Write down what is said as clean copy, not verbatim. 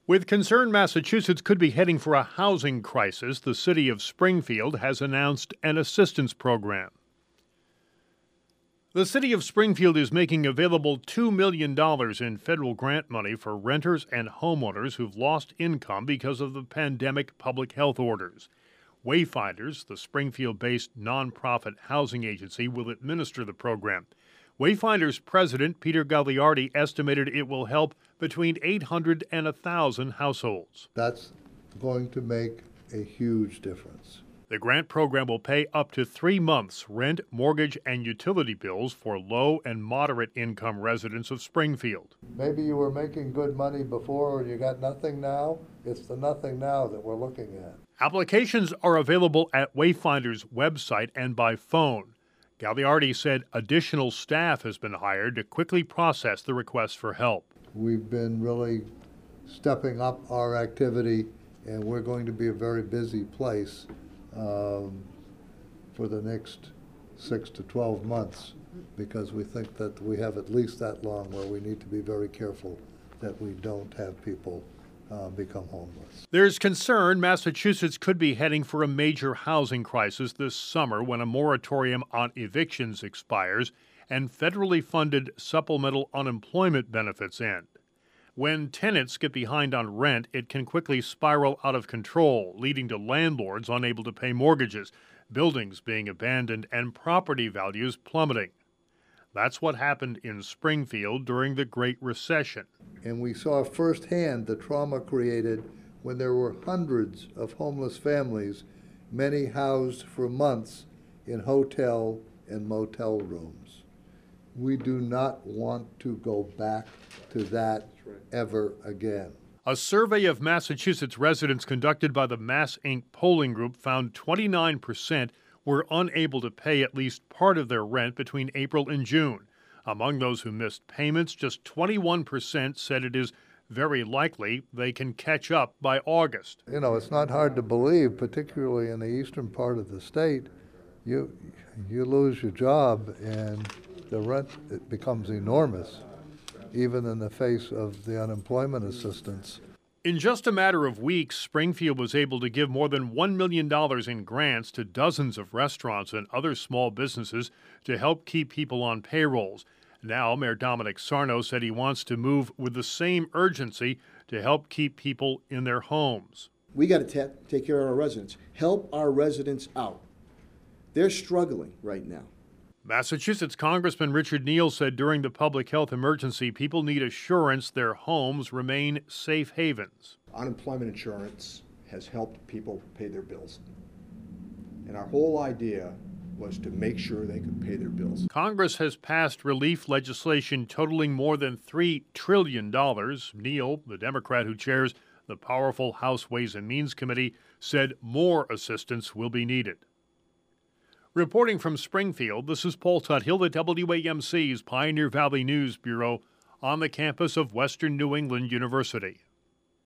With concern Massachusetts could be heading for a housing crisis, the city of Springfield has announced an assistance program. The city of Springfield is making available $2 million in federal grant money for renters and homeowners who've lost income because of the pandemic public health orders. Wayfinders, the Springfield-based nonprofit housing agency, will administer the program. Wayfinders president Peter Gagliardi estimated it will help between 800 and 1,000 households. That's going to make a huge difference. The grant program will pay up to 3 months' rent, mortgage, and utility bills for low and moderate income residents of Springfield. Maybe you were making good money before and you got nothing now. It's the nothing now that we're looking at. Applications are available at Wayfinders' website and by phone. Gagliardi said additional staff has been hired to quickly process the request for help. We've been really stepping up our activity, and we're going to be a very busy place for the next 6 to 12 months, because we think that we have at least that long where we need to be very careful that we don't have people become homeless. There's concern Massachusetts could be heading for a major housing crisis this summer when a moratorium on evictions expires and federally funded supplemental unemployment benefits end. When tenants get behind on rent, it can quickly spiral out of control, leading to landlords unable to pay mortgages, buildings being abandoned, and property values plummeting. That's what happened in Springfield during the Great Recession. And we saw firsthand the trauma created when there were hundreds of homeless families, many housed for months in hotel and motel rooms. We do not want to go back to that ever again. A survey of Massachusetts residents conducted by the Mass Inc. polling group found 29% were unable to pay at least part of their rent between April and June. Among those who missed payments, just 21% said it is very likely they can catch up by August. You know, it's not hard to believe, particularly in the eastern part of the state, you lose your job and the rent, it becomes enormous, even in the face of the unemployment assistance. In just a matter of weeks, Springfield was able to give more than $1 million in grants to dozens of restaurants and other small businesses to help keep people on payrolls. Now, Mayor Dominic Sarno said he wants to move with the same urgency to help keep people in their homes. We got to take care of our residents, help our residents out. They're struggling right now. Massachusetts Congressman Richard Neal said during the public health emergency, people need assurance their homes remain safe havens. Unemployment insurance has helped people pay their bills. And our whole idea was to make sure they could pay their bills. Congress has passed relief legislation totaling more than $3 trillion. Neal, the Democrat who chairs the powerful House Ways and Means Committee, said more assistance will be needed. Reporting from Springfield, this is Paul Tuthill at WAMC's Pioneer Valley News Bureau on the campus of Western New England University.